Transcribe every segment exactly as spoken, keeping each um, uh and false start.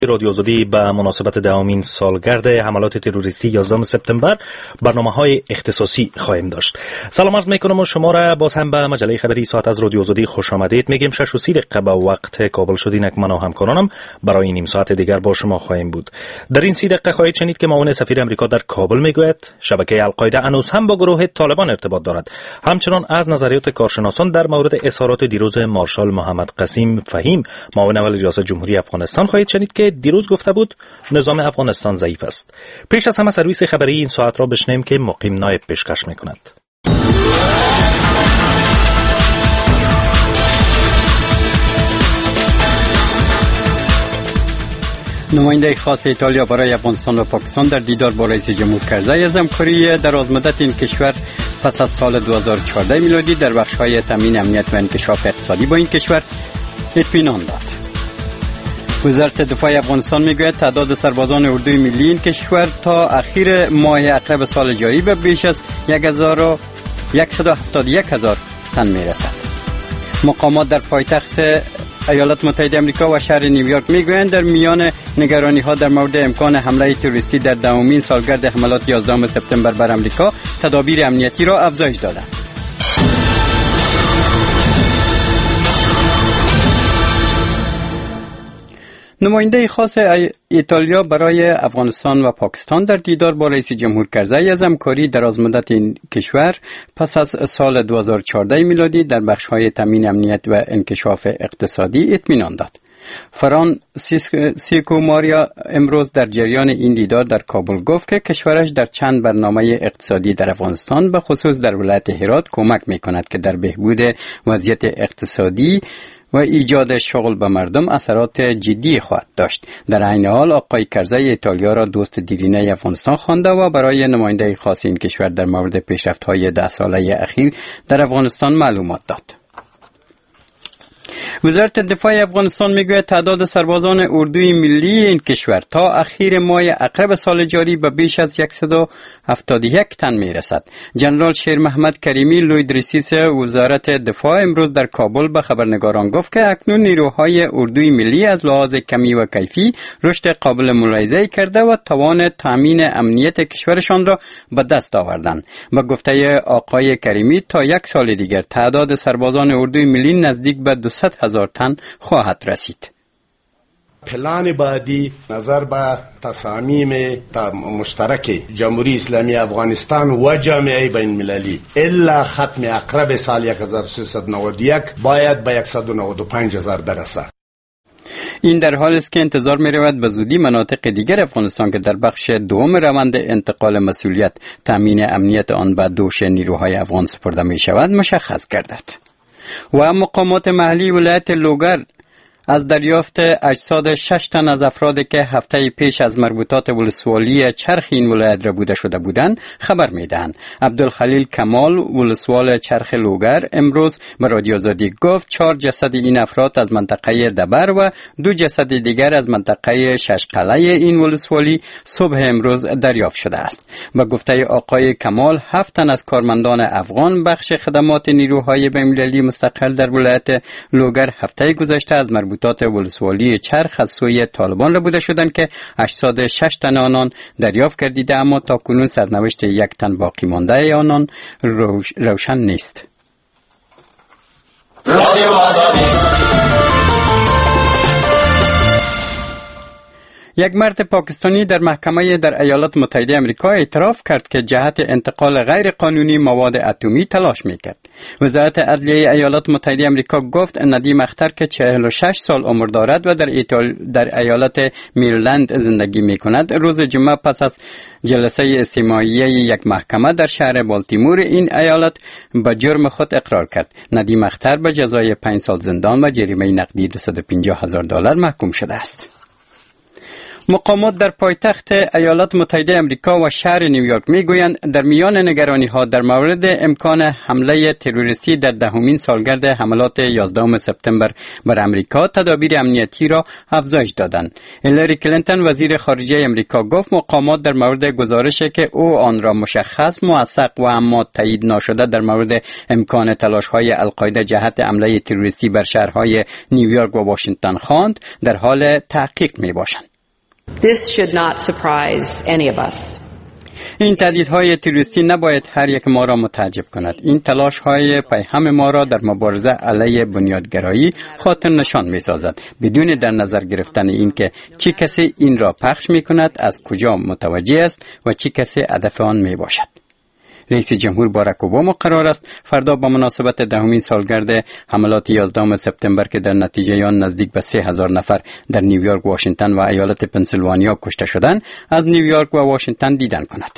رادیو آزادی به مناسبت دهمین سالگرد حملات تروریستی یازدهم سپتامبر برنامه‌های اختصاصی خواهیم داشت. سلام عرض می‌کنم و شما را باز هم به مجله خبری ساعت از رادیو آزادی خوش آمدید میگیم. شش و سی دقیقه به وقت کابل شد. اینک من و همکارانم برای نیم ساعت دیگر با شما خواهیم بود. در این سی دقیقه خواهید شنید که معاون سفیر امریکا در کابل میگوید شبکه القاعده هنوز هم با گروه طالبان ارتباط دارد. همچنان از نظریات کارشناسان در مورد اظهارات دیروز مارشال محمد قسیم فهیم معاون اول ریاست جمهوری افغانستان خواهید شنید که دیروز گفته بود نظام افغانستان ضعیف است. پیش از همه سرویس خبری این ساعت را بشنویم که مقیم نایب پیشکش میکند. نماینده خاص ایتالیا برای افغانستان و پاکستان در دیدار با رئیس جمهور کرزی از همکاری درازمدت این کشور پس از سال دو هزار و چهارده میلادی در بخش‌های تامین امنیت و انکشاف اقتصادی با این کشور اطمینان داد. وزارت دفاع افغانستان میگوید تعداد سربازان اردوی ملی این کشور تا اخیر ماه اکتبر سال جاری به بیش از یک هزار و صد و هفتاد و یک هزار تن میرسد. مقامات در پایتخت ایالات متحده آمریکا و شهر نیویورک میگویند در میان نگرانی ها در مورد امکان حمله تروریستی در دهمین سالگرد حملات یازدهم سپتامبر بر آمریکا تدابیر امنیتی را افزایش دادند. نماینده خاص ایتالیا برای افغانستان و پاکستان در دیدار با رئیس جمهور کرزی از همکاری درازمدت این کشور پس از سال دو هزار و چهارده میلادی در بخش‌های تامین امنیت و انکشاف اقتصادی اطمینان داد. فرانسیسکو ماریا امروز در جریان این دیدار در کابل گفت که کشورش در چند برنامه اقتصادی در افغانستان به خصوص در ولایت هرات کمک می‌کند که در بهبود وضعیت اقتصادی و ایجاد شغل به مردم اثرات جدی خواهد داشت. در عین حال آقای کرزی ایتالیا را دوست دیرینه افغانستان خوانده و برای نماینده خاص این کشور در مورد پیشرفت‌های ده ساله اخیر در افغانستان معلومات داد. وزارت دفاع افغانستان میگوید تعداد سربازان اردوی ملی این کشور تا اخیر ماه اکتبر سال جاری به بیش از صد و هفتاد و یک تن میرسد. جنرال شیر محمد کریمی لوید رئیس وزارت دفاع امروز در کابل به خبرنگاران گفت که اکنون نیروهای اردوی ملی از لحاظ کمی و کیفی رشد قابل ملاحظه کرده و توان تامین امنیت کشورشان را به دست آوردند. با گفته آقای کریمی تا یک سال دیگر تعداد سربازان اردوی ملی نزدیک به دویست هزار تن خواهد رسید. پلان بعدی نظر به تصامیم مشترک جمهوری اسلامی افغانستان و جامعه بین المللی الا ختم اقرب سال هزار و سیصد و نود و یک باید به صد و نود و پنج هزار برسد. این در حالی است که انتظار می رود به زودی مناطق دیگر افغانستان که در بخش دوم روند انتقال مسئولیت تامین امنیت آن به دوش نیروهای افغان سپرده می شود مشخص گردد. و مقامات محلی ولایت لوگر از دریافت اجساد شش تن از افرادی که هفته پیش از مربوطات ولسوالی چرخ این ولایت را بوده شده بودند خبر میدهند. عبدالخلیل کمال ولسوال چرخ لوگر امروز به رادیو آزادی گفت چهار جسد این افراد از منطقه دبر و دو جسد دیگر از منطقه ششقله این ولسوالی صبح امروز دریافت شده است. با گفته آقای کمال هفت تن از کارمندان افغان بخش خدمات نیروهای بین‌المللی مستقل در ولایت لوگر هفته گذشته از مربوطات ولسوالی چرخ از سوی طالبان را بوده شدند که هشتاد و شش تن آنان دریافت گردیده، اما تا کنون سرنوشت یک تن باقی مانده آنان روش روشن نیست. رادیو آزادی. یک مرد پاکستانی در محکمه در ایالات متحده آمریکا اعتراف کرد که جهت انتقال غیر قانونی مواد اتمی تلاش میکرد. وزارت عدلیه ایالات متحده آمریکا گفت ندیم اختر که چهل و شش سال عمر دارد و در, ایتال... در ایالات میرلند زندگی میکند روز جمعه پس از جلسه استماعیه یک محکمه در شهر بالتیمور این ایالت به جرم خود اقرار کرد. ندیم اختر به جزای پنج سال زندان و جریمه نقدی دویست و پنجاه هزار دلار محکوم شده است. مقامات در پایتخت ایالات متحده آمریکا و شهر نیویورک میگویند در میان نگرانی ها در مورد امکان حمله تروریستی در دهمین سالگرد حملات یازدهم سپتامبر بر آمریکا تدابیر امنیتی را افزایش دادند. هیلاری کلینتون وزیر خارجه آمریکا گفت مقامات در مورد گزارشی که او آن را مشخص، موثق و اما تایید نشده در مورد امکان تلاش‌های القاعده جهت حمله تروریستی بر شهرهای نیویورک و واشنگتن خواند در حال تحقیق میباشند. This should not surprise any of us. این تهدیدهای تروریستی نباید هر یک ما را متعجب کند. این تلاش‌های پیهم ما را در مبارزه علیه بنیادگرایی خاطر نشان می‌سازد، بدون در نظر گرفتن اینکه چه کسی این را پخش می‌کند، از کجا متوجه است و چه کسی هدف آن میباشد. رئیس جمهور باراک اوباما قرار است فردا با مناسبت دهمین سالگرد حملات یازدهم سپتامبر که در نتیجه آن نزدیک به سه هزار نفر در نیویورک، واشنگتن و ایالت پنسیلوانیا کشته شدند، از نیویورک و واشنگتن دیدن کند.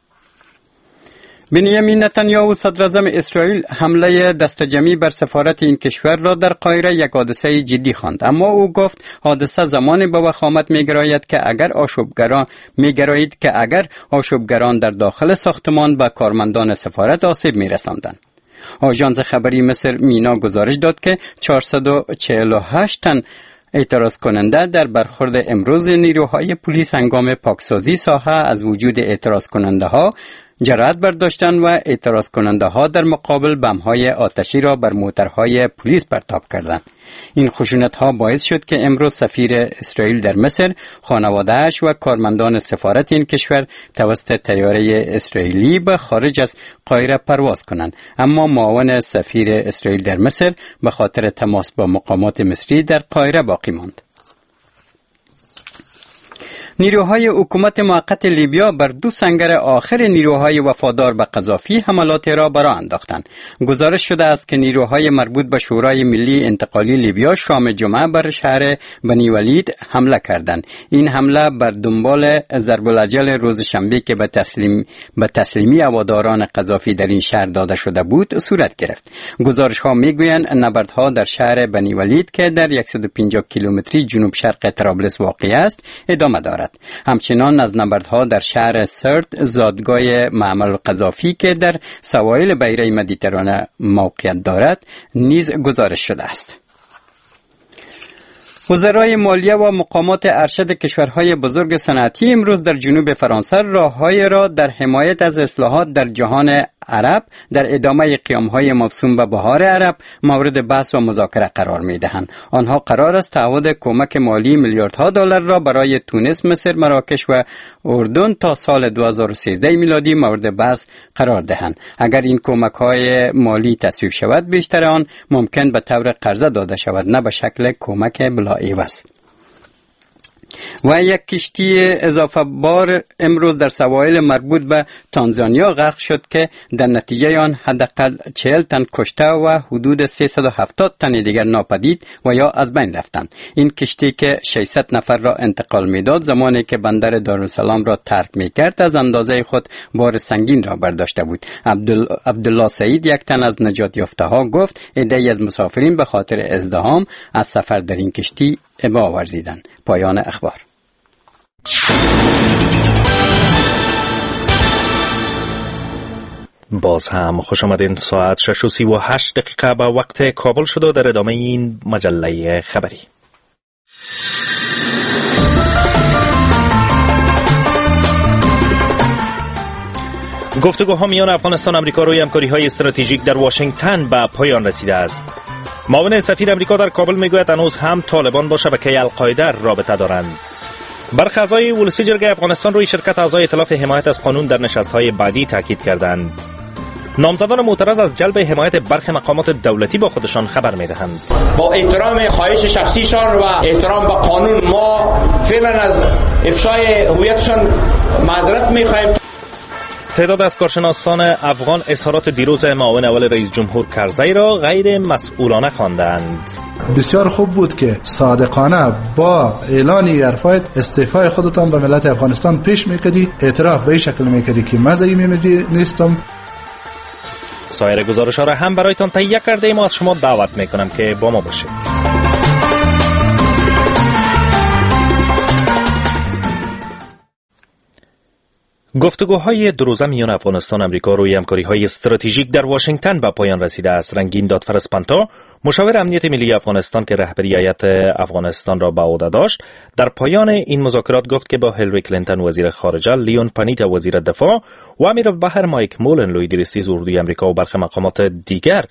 بنیامین نتانیاهو صدر اعظم اسرائیل حمله دستجمعی بر سفارت این کشور را در قاهره یک حادثه جدی خواند، اما او گفت حادثه زمانی به وخامت می‌گراید که اگر آشوبگران می‌گراید که اگر آشوبگران در داخل ساختمان به کارمندان سفارت آسیب می‌رساندند. آژانس خبری مصر مینا گزارش داد که چهارصد و چهل و هشت تن اعتراض کننده در برخورد امروز نیروهای پلیس هنگام پاکسازی ساحه از وجود اعتراض کننده ها جرأت برداشتند و اعتراض کننده ها در مقابل بم‌های آتشی را بر موترهای پلیس پرتاب کردند. این خشونت ها باعث شد که امروز سفیر اسرائیل در مصر، خانواده‌اش و کارمندان سفارت این کشور توسط طیاره اسرائیلی به خارج از قاهره پرواز کنند، اما معاون سفیر اسرائیل در مصر به خاطر تماس با مقامات مصری در قاهره باقی ماند. نیروهای حکومت موقت لیبیا بر دو سنگر آخر نیروهای وفادار به قذافی حملات را برآ انداختند. گزارش شده است که نیروهای مربوط به شورای ملی انتقالی لیبیا شام جمعه بر شهر بنی ولید حمله کردند. این حمله بر دنبال ضرب الاجل روز شنبه که به تسلیم به تسلیمی هواداران قذافی در این شهر داده شده بود صورت گرفت. گزارش ها میگویند نبردها در شهر بنی ولید که در صد و پنجاه کیلومتری جنوب شرق طرابلس واقع است ادامه دارد. همچنان از نبردها در شهر سرت، زادگاه معمل قذافی که در سواحل بحیره مدیترانه موقعیت دارد، نیز گزارش شده است. وزرای مالیه و مقامات ارشد کشورهای بزرگ صنعتی امروز در جنوب فرانسه راه‌های را در حمایت از اصلاحات در جهان عرب در ادامه قیام‌های موسوم به بهار عرب مورد بحث و مذاکره قرار می‌دهند. آنها قرار است تعهد کمک مالی میلیاردها دلار را برای تونس، مصر، مراکش و اردن تا سال دو هزار و سیزده میلادی مورد بحث قرار دهند. اگر این کمک‌های مالی تصویب شود، بیشتر آن ممکن به طور قرضه داده شود، نه به شکل کمک بلا عوض. و یک کشتی اضافه بار امروز در سواحل مربوط به تانزانیا غرق شد که در نتیجه آن حداقل چهل تن کشته و حدود سیصد و هفتاد تن دیگر ناپدید و یا از بین رفتند. این کشتی که ششصد نفر را انتقال میداد زمانی که بندر دارالسلام را ترک میکرد از اندازه خود بار سنگین را برداشته بود. عبدال... عبدالله سعید، یک تن از نجات یافته ها، گفت عده‌ای از مسافرین به خاطر ازدحام از سفر در این کشتی ابا ورزیدند. پایان اخبار. باز هم خوش آمدین. ساعت شش و سی و هشت دقیقه به وقت کابل شد و در ادامه این مجله خبری. گفتگوها میان افغانستان و امریکا روی همکاری‌های استراتژیک در واشنگتن به پایان رسیده است. معاون سفیر امریکا در کابل میگوید هنوز هم طالبان با شبکه القاعده رابطه دارند. برخی اعضای ولسی جرگه افغانستان روی شرکت اعضای ائتلاف حمایت از قانون در نشست‌های بعدی تاکید کردند. نامزدان معترض از جلب حمایت برخی مقامات دولتی با خودشان خبر می‌دهند. با احترام خواهش شخصیشان و احترام به قانون ما فعلا از افشای هویتشان معذرت می‌خواهیم. تعداد از کارشناسان افغان اظهارات دیروز معاون اول رئیس جمهور کرزی را غیر مسئولانه خواندند. بسیار خوب بود که صادقانه با اعلان حرفایت استعفای خودتان به ملت افغانستان پیش میکردی، اعتراف به این شکل میکردی که من زیمی نیستم. سایر گزارش ها را هم برایتان تهیه کرده ایم و از شما دعوت میکنم که با ما باشید. گفتگوهای دو روزه میان افغانستان و امریکا روی همکاری‌های استراتژیک در واشنگتن به پایان رسیده است. رنگین دادفرس پانتا، مشاور امنیت ملی افغانستان که رهبری هیئت افغانستان را به عهده داشت، در پایان این مذاکرات گفت که با هیلاری کلینتون وزیر خارجه، لیون پانیتا وزیر دفاع و امیر البحر مایک مولن لوی دیرسیز اردوی امریکا و برخی مقامات دیگر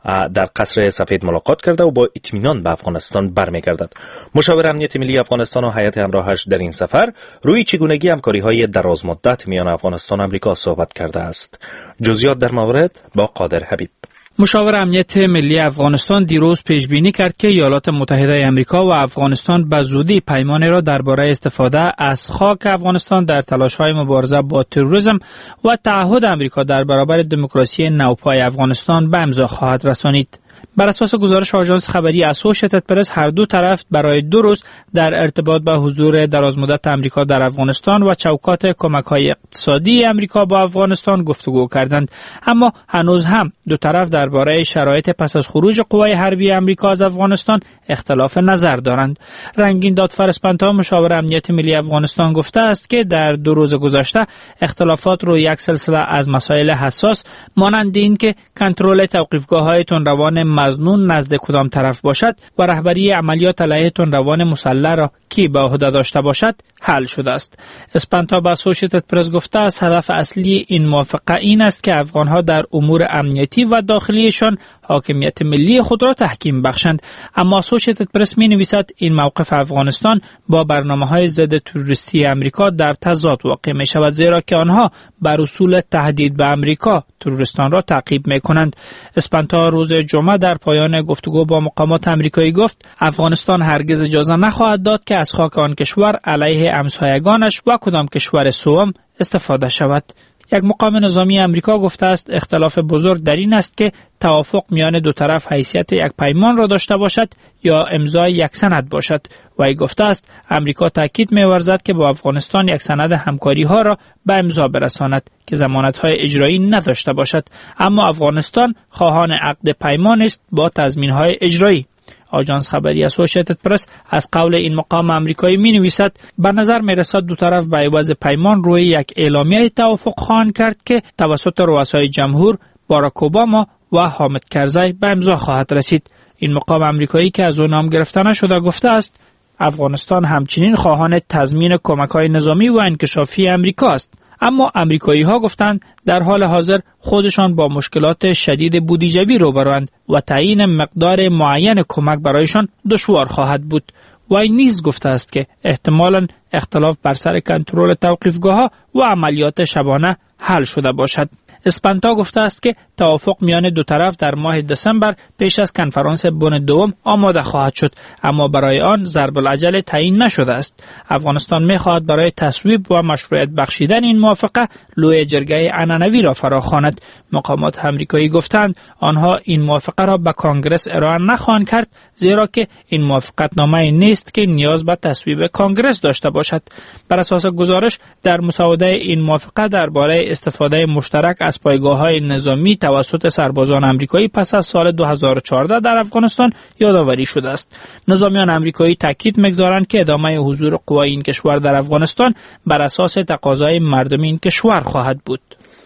در قصر سفید ملاقات کرده و با اطمینان به افغانستان برمیگردد. مشاور امنیت ملی افغانستان و هیئت همراهش در این سفر روی چگونگی همکاری‌های درازمدت میان افغانستان و آمریکا صحبت کرده است. جزئیات در مورد با قادر حبیب. مشاور امنیت ملی افغانستان دیروز پیش بینی کرد که ایالات متحده آمریکا و افغانستان به زودی پیمانی را درباره استفاده از خاک افغانستان در تلاش‌های مبارزه با تروریسم و تعهد آمریکا در برابر دموکراسی نوپای افغانستان به امضا خواهد رسانید. بر اساس گزارش آژانس خبری اسوشیتد پرس، هر دو طرف برای دو روز در ارتباط با حضور درازمدت آمریکا در افغانستان و چوکات کمک‌های اقتصادی آمریکا با افغانستان گفتگو کردند، اما هنوز هم دو طرف درباره شرایط پس از خروج قوای حربی آمریکا از افغانستان اختلاف نظر دارند. رنگین دادفر اسپانتا، مشاور امنیت ملی افغانستان، گفته است که در دو روز گذشته اختلافات روی یک سلسله از مسائل حساس مانند این که کنترل توقیفگاه‌های تندروان مظنون نزد کدام طرف باشد و رهبری عملیات علیه تندروان مسلح را کی به عهده داشته باشد حل شده است. اسپانتا به اسوشیتد پرس گفته است هدف اصلی این موافقه این است که افغانها در امور امنیتی و داخلیشان حاکمیت ملی خود را تحکیم بخشند، اما اسوشیتد پرس می نویسد این موقف افغانستان با برنامه‌های ضد تروریستی آمریکا در تضاد واقع می شود، زیرا که آنها بر اصول تهدید به آمریکا تروریستان را تعقیب می کنند. اسپانتا روز جمعه در پایان گفتگو با مقامات آمریکایی گفت افغانستان هرگز اجازه نخواهد داد که از خاک آن کشور علیه همسایگانش و کدام کشور سوم استفاده شود. یک مقام نظامی آمریکا گفته است اختلاف بزرگ در این است که توافق میان دو طرف حیثیت یک پیمان را داشته باشد یا امضای یک سند باشد. وی گفته است آمریکا تاکید می‌ورزد که با افغانستان یک سند همکاری ها را به امضا برساند که ضمانت های اجرایی نداشته باشد، اما افغانستان خواهان عقد پیمان است با تضمین های اجرایی. آژانس خبری اسوشیتد پرس از قول این مقام آمریکایی می نویسد به نظر می رسد دو طرف به عوض پیمان روی یک اعلامیه توافق خواهند کرد که توسط رؤسای جمهور باراک اوباما و حامد کرزی به امضا خواهد رسید. این مقام آمریکایی که از او نام گرفته نشده گفته است افغانستان همچنین خواهان تضمین کمک‌های نظامی و انکشافی آمریکا است، اما آمریکایی ها گفتند در حال حاضر خودشان با مشکلات شدید بودجه‌ای روبروند و تعیین مقدار معین کمک برایشان دشوار خواهد بود. وی نیز گفته است که احتمالاً اختلاف بر سر کنترل توقیفگاه‌ها و عملیات شبانه حل شده باشد. اسپانتا گفته است که توافق میان دو طرف در ماه دسامبر پیش از کنفرانس بن دوم آماده خواهد شد، اما برای آن ضرب العجل تعیین نشده است. افغانستان می‌خواهد برای تصویب و مشروعیت بخشیدن این موافقه لوی جرگه عنعنوی را فراخواند. مقامات آمریکایی گفتند آنها این موافقه را به کانگرس ارائه نخواهند کرد، زیرا که این موافقتنامه نیست که نیاز به تصویب کانگرس داشته باشد. بر اساس گزارش در مسوده این موافقه درباره استفاده مشترک از پایگاه‌های نظامی توسط سربازان آمریکایی پس از سال دو هزار و چهارده در افغانستان یادآوری شده است. نظامیان آمریکایی تاکید می‌گذارند که ادامه حضور قوای این کشور در افغانستان بر اساس تقاضای مردم این کشور خواهد بود.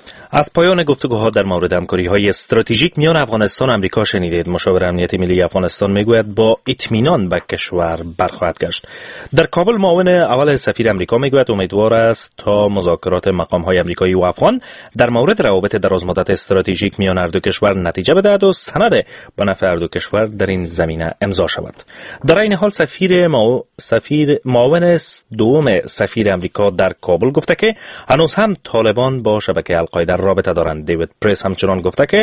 از پایان گفتگوها در مورد همکاری‌های استراتژیک میان افغانستان و آمریکا شنیدید. مشاور امنیت ملی افغانستان میگوید با اطمینان به کشور برخواهد گشت. در کابل معاون اول سفیر آمریکا میگوید امیدوار است تا مذاکرات مقام‌های آمریکایی و افغان در مورد روابط درازمدت استراتژیک میان هر دو کشور نتیجه بدهد و سند به نفع هر دو کشور در این زمینه امضا شود. در این حال سفیر معاون سفیر معاون دوم سفیر آمریکا در کابل گفته که هنوز هم طالبان با شبکه القاعده رابطه دارند. دیوید پرس همچنان گفته که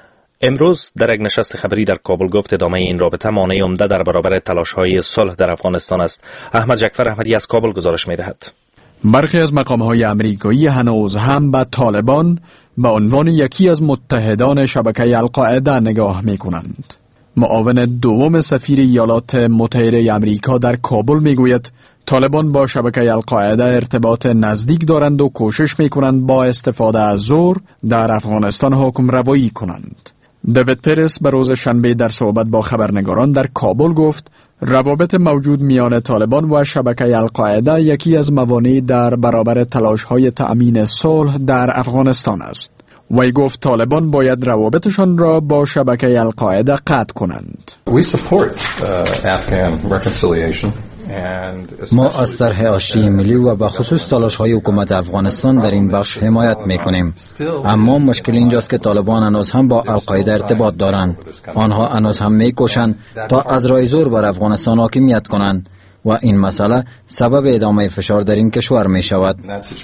امروز در یک نشست خبری در کابل گفت ادامه این رابطه مانع عمده در برابر تلاش‌های صلح در افغانستان است. احمد جعفر احمدی از کابل گزارش می‌دهد. برخی از مقام‌های آمریکایی هنوز هم به طالبان به عنوان یکی از متحدان شبکه القاعده نگاه می‌کنند. معاون دوم سفیر ایالات متحده آمریکا در کابل می‌گوید طالبان با شبکه القاعده ارتباط نزدیک دارند و کوشش می‌کنند با استفاده از زور در افغانستان حکم روایی کنند. دیوید پرس به روز شنبه در صحبت با خبرنگاران در کابل گفت روابط موجود میان طالبان و شبکه القاعده یکی از موانع در برابر تلاش‌های تأمین صلح در افغانستان است. وی گفت طالبان باید روابطشان را با شبکه القاعده قطع کنند. We support uh, Afghan reconciliation ما از طرح آشتی ملی و به خصوص تلاش‌های حکومت افغانستان در این بخش حمایت می‌کنیم. اما مشکل اینجاست که طالبان هنوز هم با القاعده ارتباط دارند. آنها هنوز هم می‌کوشند تا از راه زور بر افغانستان حاکمیت کنند و این مسئله سبب ادامه فشار در این کشور می‌شود.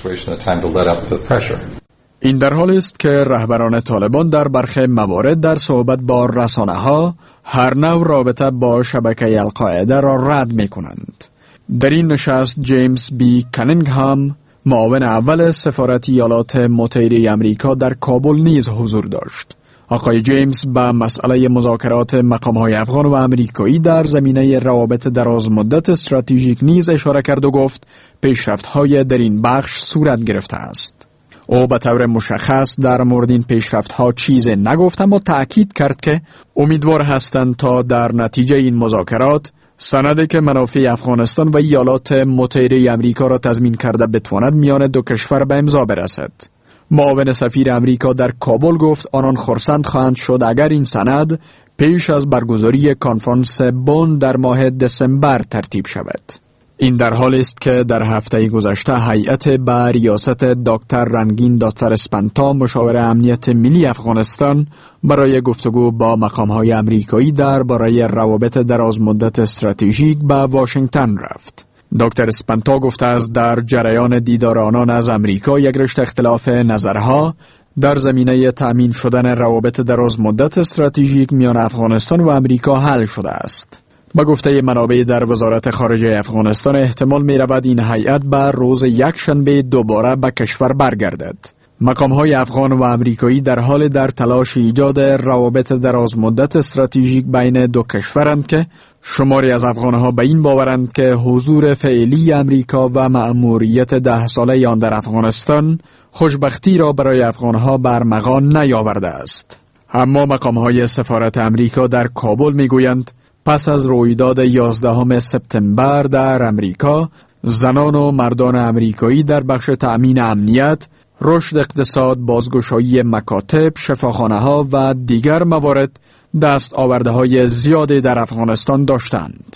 این در حالی است که رهبران طالبان در برخی موارد در صحبت با رسانه‌ها هر نوع رابطه با شبکه القاعده را رد می‌کنند. در این نشست جیمز بی کنینگهام، معاون اول سفارت ایالات متحده آمریکا در کابل نیز حضور داشت. آقای جیمز به مسئله مذاکرات مقام‌های افغان و آمریکایی در زمینه روابط دراز مدت استراتژیک نیز اشاره کرد و گفت پیشرفت‌های در این بخش صورت گرفته است. او به طور مشخص در مورد این پیشرفت‌ها چیزی نگفت، اما تأکید کرد که امیدوار هستند تا در نتیجه این مذاکرات سندی که منافع افغانستان و ایالات متحده آمریکا را تضمین کرده بتواند میان دو کشور به امضا برسد. معاون سفیر آمریکا در کابل گفت آنان خرسند خواهند شد اگر این سند پیش از برگزاری کنفرانس بن در ماه دسامبر ترتیب شود. این در حالی است که در هفته گذشته هیئت به ریاست دکتر رنگین داتور اسپانتا مشاور امنیت ملی افغانستان برای گفتگو با مقام‌های آمریکایی درباره روابط دراز مدت استراتژیک به واشنگتن رفت. دکتر اسپانتا گفته است در جریان دیدار آنان از آمریکا یک رشته اختلاف نظرها در زمینه تأمین شدن روابط دراز مدت استراتژیک میان افغانستان و آمریکا حل شده است. با گفته منابع در وزارت خارجه افغانستان احتمال می رود این هیئت به روز یک شنبه دوباره به کشور برگردد. مقام‌های افغان و آمریکایی در حال در تلاش ایجاد روابط دراز مدت استراتژیک بین دو کشورند که شماری از افغانها به این باورند که حضور فعلی آمریکا و مأموریت ده ساله آن در افغانستان خوشبختی را برای افغانها برمغان نیاورده است. اما مقام‌های سفارت آمریکا در کابل می‌گویند پس از رویداد یازدهم سپتامبر در امریکا، زنان و مردان آمریکایی در بخش تأمین امنیت، رشد اقتصاد، بازگشایی مکاتب، شفاخانه‌ها و دیگر موارد دست آورده‌های زیادی در افغانستان داشتند.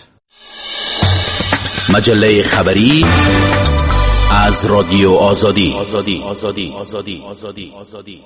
مجله خبری از رادیو آزادی. آزادی. آزادی. آزادی. آزادی. آزادی.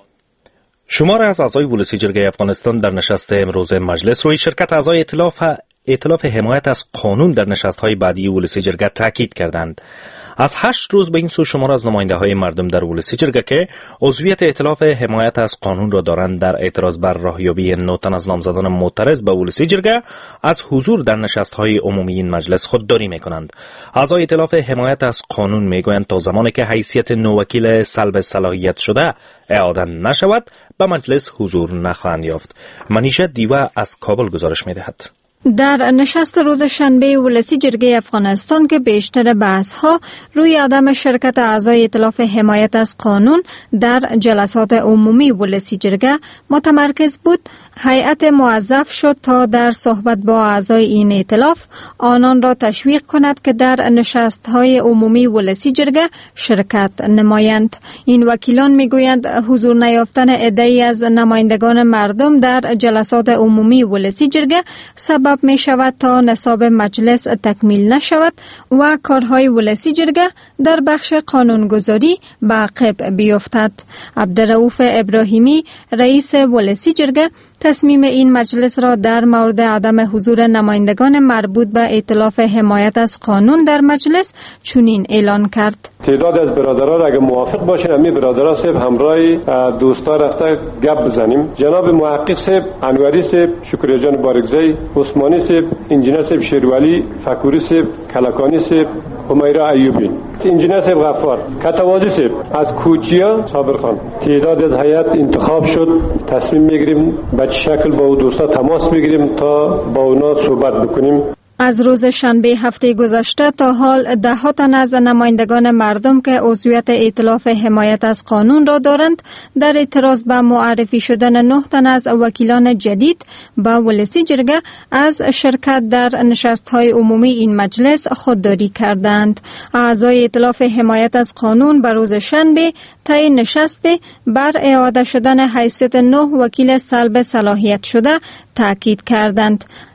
شمار از اعضای ولسی جرگه افغانستان در نشست امروز مجلس روی شرکت اعضای ائتلاف ائتلاف حمایت از قانون در نشست‌های بعدی ولسی جرگه تاکید کردند. از هشت روز به این سو شمار از نماینده‌های مردم در ولسی جرگه که عضویت ائتلاف حمایت از قانون را دارند در اعتراض بر راهیابی نه تن از نامزدان معترض به ولسی جرگه از حضور در نشست‌های عمومی این مجلس خودداری می‌کنند. اعضای ائتلاف حمایت از قانون می‌گویند تا زمانی که حیثیت نووکیل سلب صلاحیت شده اعاده نشود به مجلس حضور نخواهند یافت. منیژه دیوه از کابل گزارش می‌دهد. در نشست روز شنبه ولسی جرگه افغانستان که بیشتر بحث‌ها روی عدم شرکت اعضای ائتلاف حمایت از قانون در جلسات عمومی ولسی جرگه متمرکز بود، هیئت موظف شد تا در صحبت با اعضای این ائتلاف آنان را تشویق کند که در نشست‌های عمومی ولسی جرگه شرکت نمایند. این وکیلان میگویند حضور نیافتن عده‌ای از نمایندگان مردم در جلسات عمومی ولسی جرگه سبب می شود تا نصاب مجلس تکمیل نشود و کارهای ولسی جرگه در بخش قانونگذاری به عقب بیفتد. عبدالرؤوف ابراهیمی رئیس ولسی جرگه تصمیم این مجلس را در مورد عدم حضور نمایندگان مربوط به ائتلاف حمایت از قانون در مجلس چنین اعلان کرد: تعداد از برادرها را اگه موافق باشین امی برادرها صاحب همراه دوستا رفته گپ بزنیم. جناب محقق صاحب، انوری صاحب، شکریه جان بارگزی، عثمانی صاحب، انجینر صاحب شیرولی، فکوری صاحب، کلکانی صاحب، همیرا ایوبی، انجینر صاحب غفار، کتوازی صاحب، از کوچیا صابر خان. تعداد از هیئت انتخاب شد. تصمیم میگیریم به چه شکل با دوستا تماس بگیریم تا با اونا صحبت بکنیم. از روز شنبه هفته گذشته تا حال ده ها تن از نمایندگان مردم که عضویت ائتلاف حمایت از قانون را دارند در اعتراض به معرفی شدن نه تن از وکیلان جدید به ولسی جرگه از شرکت در نشست‌های عمومی این مجلس خودداری کردند. اعضای ائتلاف حمایت از قانون به روز شنبه طی نشست بر اعاده شدن حیثیت نه وکیل سلب صلاحیت شده تاکید کردند.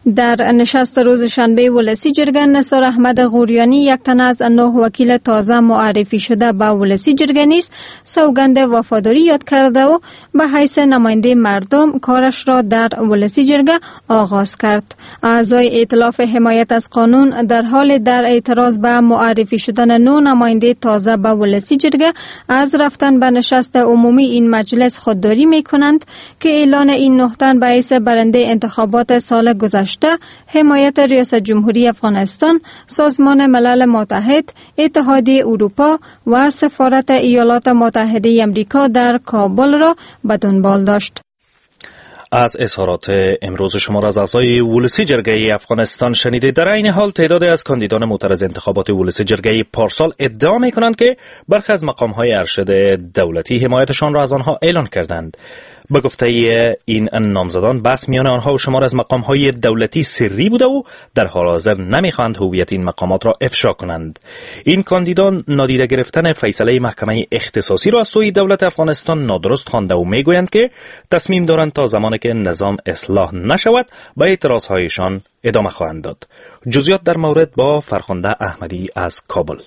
در نشست روز شنبه ولسی جرگه نثار احمد غوریانی یک تن از نه وکیل تازه معرفی شده به ولسی جرگه نیز سوگند وفاداری یاد کرده و به حیث نماینده مردم کارش را در ولسی جرگه آغاز کرد. اعضای ائتلاف حمایت از قانون در حال در اعتراض به معرفی شدن نو نماینده تازه به ولسی جرگه از رفتن به نشست عمومی این مجلس خودداری می کنند که اعلان این نه تن به حیث برنده انتخابات سال گذشته حمایت ریاست جمهوری افغانستان، سازمان ملل متحد، اتحادیه اروپا و سفارت ایالات متحده امریکا در کابل را به دنبال داشت. از اظهارات امروز شما از اعضای ولسی جرگه افغانستان شنیده. در این حال تعدادی از کاندیدان معترض انتخابات ولسی جرگه پارسال ادعا می کنند که برخی از مقام‌های ارشد دولتی حمایتشان را از آنها اعلان کردند. به گفته این نامزدان بحث میان آنها و شمار از مقام‌های دولتی سری بوده و در حال حاضر نمی‌خواهند هویت این مقامات را افشا کنند. این کاندیدان نادیده گرفتن فیصله محکمه اختصاصی را از سوی دولت افغانستان نادرست خوانده و میگویند که تصمیم دارند تا زمانی که نظام اصلاح نشود به اعتراض‌هایشان ادامه خواهند داد. جزئیات در مورد با فرخنده احمدی از کابل.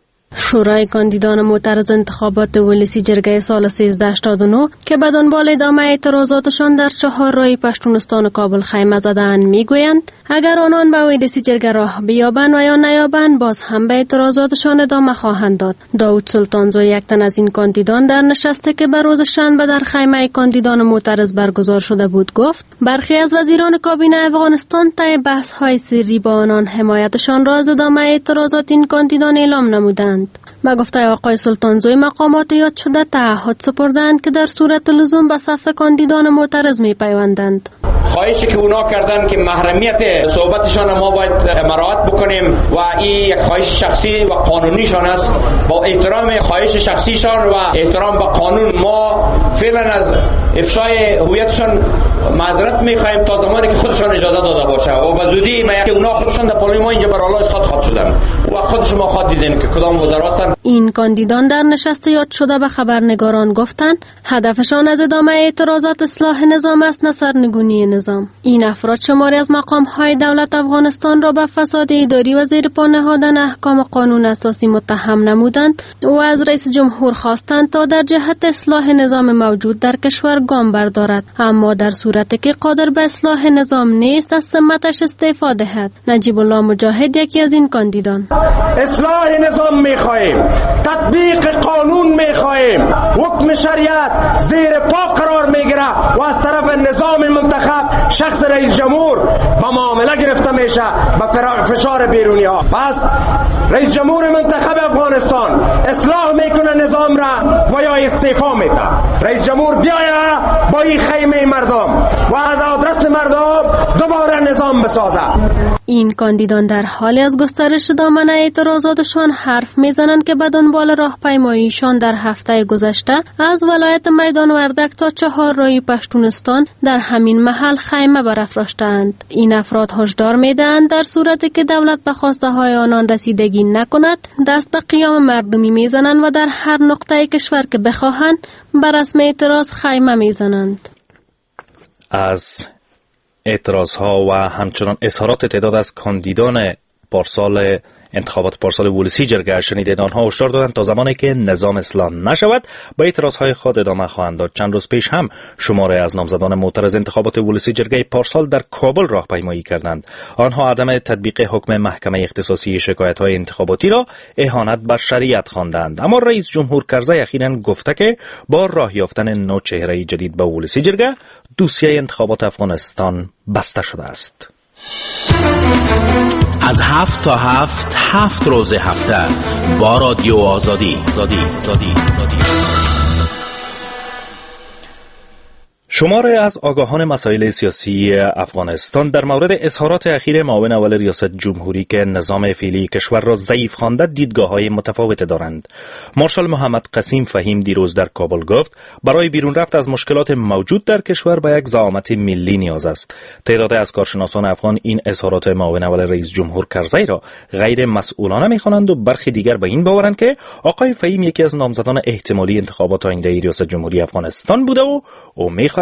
شورای کاندیدان معترض انتخابات ولسی جرگه سال سیزده هشتاد و نه که به دنبال ادامه اعتراضاتشان در چهار راه پشتونستان و کابل خیمه زدند میگویند اگر آنان به ولسی جرگه راه بیابند و یا نیابند باز هم به اعتراضاتشان ادامه خواهند داد. داود سلطانزو یک تن از این کاندیدان در نشستی که به روز شنبه در خیمه کاندیدان معترض برگزار شده بود گفت برخی از وزیران کابینه افغانستان طی بحث های سری با آنان حمایتشان را از ادامه اعتراضات این کاندیدان اعلام نمودند. با گفته آقای سلطانزوی مقامات یاد شده تعهد سپردند که در صورت لزوم به صف کاندیدان معترض می پیوندند. خواهشی که اونا کردن که محرمیت صحبتشان ما باید مراعات بکنیم و این یک خواهش شخصی و قانونیشان است. با احترام خواهش شخصیشان و احترام به قانون ما فعلا از افشای هویتشان معذرت می‌خوایم تا زمانی که خودشان اجازه داده باشه و به زودی ما که اونا خودشان در پارلمان اینجا برای الله خود شدن و خود شما خود دیدین که کدام وزرا هستن. این کاندیدان در نشست یاد شده به خبرنگاران گفتند هدفشان از ادامه اعتراضات اصلاح نظام است نه سرنگونی نظام. این افراد شماری از مقام‌های دولت افغانستان را به فساد اداری و زیر پا نهادن احکام قانون اساسی متهم نمودند و از رئیس جمهور خواستند تا در جهت اصلاح نظام موجود در کشور گام بردارد، اما در صورتی که قادر به اصلاح نظام نیست از سمتش استعفا دهد. نجیب الله مجاهد یکی از این کاندیدان: اصلاح نظام می‌خواهیم، تطبیق قانون می‌خواهیم، حکم شریعت زیر پا قرار می‌گیره و از طرف نظام منتخب شخص رئیس جمهور با معامله گرفته میشه به فشار بیرونی ها. پس رئیس جمهور منتخب افغانستان اصلاح میکنه نظام را و یا استعفا میده. رئیس جمهور بیاید با این خیمه مردم و از آدرس مردم دوباره نظام بسازه. این کاندیدان در حالی از گسترش دامنه اعتراضاتشان حرف میزنند که به دنبال راهپیماییشان در هفته گذشته از ولایت میدان وردک تا چهار راه پشتونستان در همین محل خیمه برافراشتند. این افراد هشدار میدهند در صورتی که دولت به خواسته های آنان رسیدگی نکند دست به قیام مردمی میزنند و در هر نقطه کشور که بخواهند بر رسم اعتراض خیمه میزنند. از اعتراض ها و همچنان اظهارات تعداد از کاندیدان پارسال انتخابات پارسال ولسی جرگه شنیدید. آنها هشدار دادند تا زمانی که نظام اصلاح نشود با اعتراض های خود ادامه خواهند داد. چند روز پیش هم شماره از نامزدان معترض انتخابات ولسی جرگه پارسال در کابل راهپیمایی کردند. آنها عدم تطبیق حکم محکمه اختصاصی شکایت های انتخاباتی را اهانت بر شریعت خواندند. اما رئیس جمهور کرزی اخیراً گفته که با راه یافتن نو چهره جدید به ولسی جرگه دوسیه انتخابات افغانستان بسته شده است. از هفت تا هفت هفت روز هفته با رادیو آزادی زادی زادی زادی. شماره از آگاهان مسائل سیاسی افغانستان در مورد اظهارات اخیر معاون اول ریاست جمهوری که نظام فعلی کشور را ضعیف خوانده دیدگاه‌های متفاوت دارند. مارشال محمد قسیم فهیم دیروز در کابل گفت برای بیرون رفت از مشکلات موجود در کشور به یک زعامت ملی نیاز است. تعداد از کارشناسان افغان این اظهارات معاون اول رئیس جمهور کرزی را غیر مسئولانه می‌خوانند و برخی دیگر به این باورند که آقای فهیم یکی از نامزدان احتمالی انتخابات آینده ریاست جمهوری افغانستان بوده و او می‌خواهد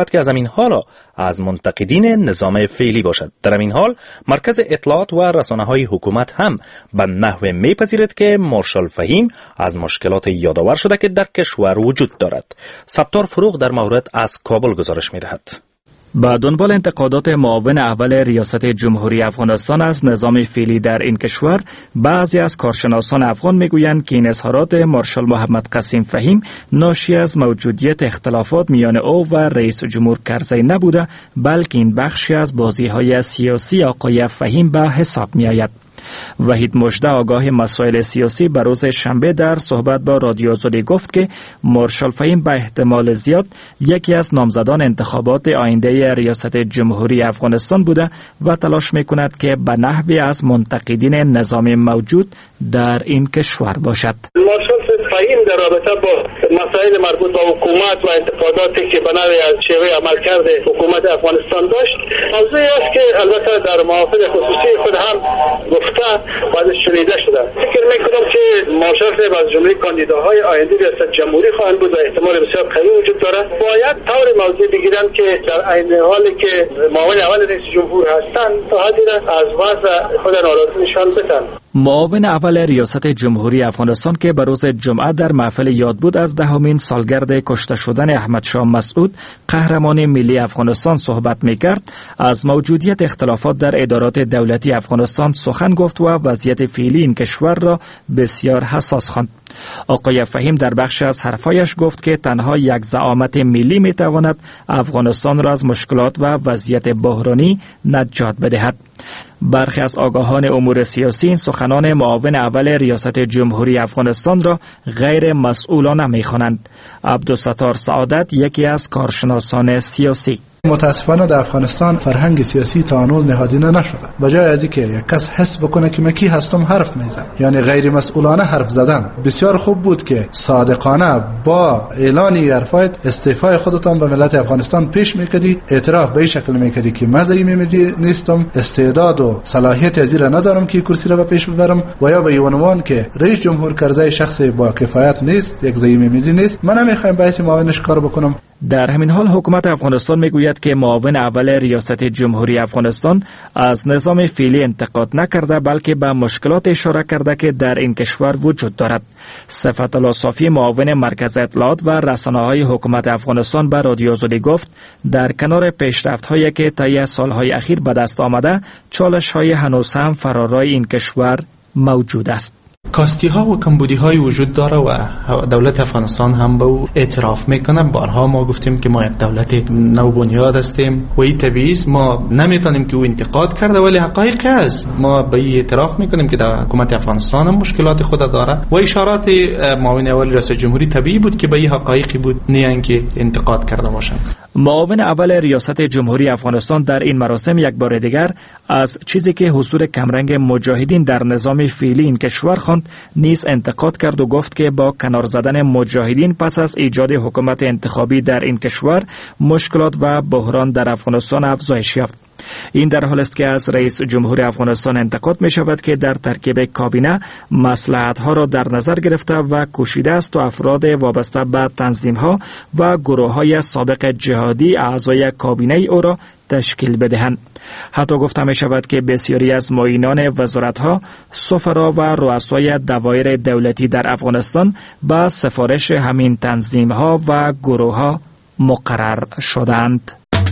شود که از همین حالا از منتقدین نظام فعلی باشد. در همین حال مرکز اطلاعات و رسانه‌های حکومت هم به نحو میپذیرد که مارشال فهیم از مشکلات یادآور شده که در کشور وجود دارد. ستار فروغ در مورد از کابل گزارش می‌دهد. با دنبال انتقادات معاون اول ریاست جمهوری افغانستان از نظام فعلی در این کشور، بعضی از کارشناسان افغان میگویند که این اظهارات مارشال محمد قاسم فهیم ناشی از موجودیت اختلافات میان او و رئیس جمهور کرزی نبوده، بلکه این بخشی از بازی‌های سیاسی آقای فهیم به حساب می‌آید. وحید مژده آگاه مسائل سیاسی به روز شنبه در صحبت با رادیو آزادی گفت که مارشال فهیم به احتمال زیاد یکی از نامزدان انتخابات آینده ریاست جمهوری افغانستان بوده و تلاش میکند که به نحوی از منتقدین نظام موجود در این کشور باشد. مارشال فهیم در رابطه با مسائل مربوط به حکومت و انتقاداتی که به نوعی از شیوه عملکرد حکومت افغانستان داشت، موضوعی است که البته در محافل خصوصی خود هم گفته و ازش شنیده شده. فکر میکنم که مارشال صاحب از جمله کاندیداهای آینده ریاست جمهوری خواهند بود و احتمال بسیار قوی وجود دارد. باید طور موضوع بگیرند که در عین حالی که معاون اول رئیس جمهور هستند تا حدی از وضع خود ناراضی نشان بدهند. معاون اول ریاست جمهوری افغانستان که به روز جمعه در محفل یاد بود از دهمین سالگرد کشته شدن احمد شاه مسعود قهرمان ملی افغانستان صحبت می‌کرد، از موجودیت اختلافات در ادارات دولتی افغانستان سخن گفت و وضعیت فعلی این کشور را بسیار حساس خواند. آقای فهیم در بخش از حرفایش گفت که تنها یک زعامت ملی میتواند افغانستان را از مشکلات و وضعیت بحرانی نجات بدهد. برخی از آگاهان امور سیاسی این سخنان معاون اول ریاست جمهوری افغانستان را غیر مسئولانه می‌خوانند. عبدالستار سعادت یکی از کارشناسان سیاسی: متاسفانه در افغانستان فرهنگ سیاسی تا هنوز نهادینه نشده. بجای از اینکه یک کس حس بکنه که من کی هستم حرف میزنه، یعنی غیر مسئولانه حرف زدن. بسیار خوب بود که صادقانه با اعلان حرفایت استعفای خودتان به ملت افغانستان پیش میکردی، اعتراف به این شکل میکردی که من زعیم نیستم، استعداد و صلاحیت از این ندارم که کرسی را به پیش ببرم، و یا به این عنوان که رئیس جمهور کرزی شخص با کفایت نیست، یک زعیم ملی نیست، من نمیخوام باعث معاونش کار بکنم. در همین حال حکومت افغانستان میگوید که معاون اول ریاست جمهوری افغانستان از نظام فعلی انتقاد نکرده، بلکه به مشکلات اشاره کرده که در این کشور وجود دارد. صفت الله صافی معاون مرکز اطلاعات و رسانه‌های حکومت افغانستان به رادیو آزادی گفت در کنار پیشرفت‌هایی که طی سالهای اخیر به دست آمده، چالش‌های هنوز هم فرارای این کشور موجود است. کاستی ها و کمبودی های وجود داره و دولت افغانستان هم به او اعتراف میکنه. بارها ما گفتیم که ما یک دولت نوبنیاد هستیم و این طبیعی است، ما نمیتونیم که او انتقاد کرده، ولی حقایق است. ما به این اعتراف میکنیم که در حکومت افغانستان هم مشکلات خود داره و اشارات معاون اول رئیس جمهوری طبیعی بود که به این حقایقی بود، نه اینکه انتقاد کرده باشند. معاون اول ریاست جمهوری افغانستان در این مراسم یک بار دیگر از چیزی که حضور کمرنگ مجاهدین در نظام فعلی این کشور خواند نیز انتقاد کرد و گفت که با کنار زدن مجاهدین پس از ایجاد حکومت انتخابی در این کشور، مشکلات و بحران در افغانستان افزایش یافت. این در حال است که از رئیس جمهور افغانستان انتقاد می شود که در ترکیب کابینه مصلحت ها را در نظر گرفته و کوشیده است و افراد وابسته به تنظیم ها و گروه های سابق جهادی اعضای کابینه او را تشکیل بدهند. حتی گفته می شود که بسیاری از معینان وزارت ها، سفرا و رؤسای دوایر دولتی در افغانستان با سفارش همین تنظیم ها و گروه ها مقرر شدند.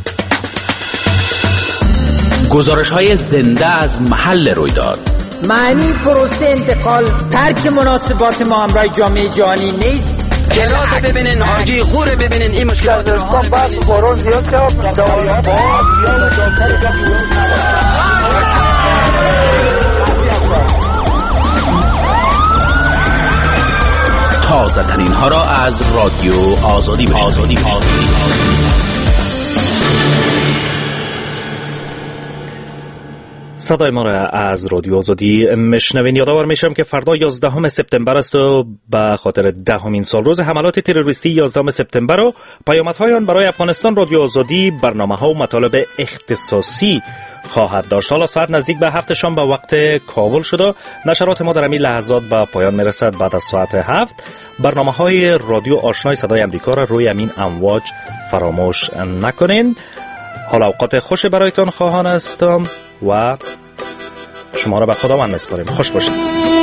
گزارش های زنده از محل رویداد. معنی پروسه انتقال ترک مناسبات ما همراه جامعه جهانی نیست. گلات ببینین، حاجی غور ببینین، این مشکلات رو هم بحث بارون زیاد شد. تازه ترین ها را از رادیو آزادی آزادی صدای ما را از رادیو آزادی مشنوین. یادآور میشم که فردا یازدهم سپتامبر است و به خاطر دهمین سال روز حملات تروریستی یازدهم سپتامبر و پیامدهای آن برای افغانستان، رادیو آزادی برنامه‌ها و مطالب اختصاصی خواهد داشت. حالا ساعت نزدیک به هفت شام به وقت کابل شده. نشرات ما در همین لحظات به پایان میرسد. بعد از ساعت هفت برنامه‌های رادیو آشنای صدای امریکا را روی همین امواج فراموش نکنین. حال اوقات خوش برایتان خواهان هستم و شما را به خداوند میسپاریم. خوش باشید.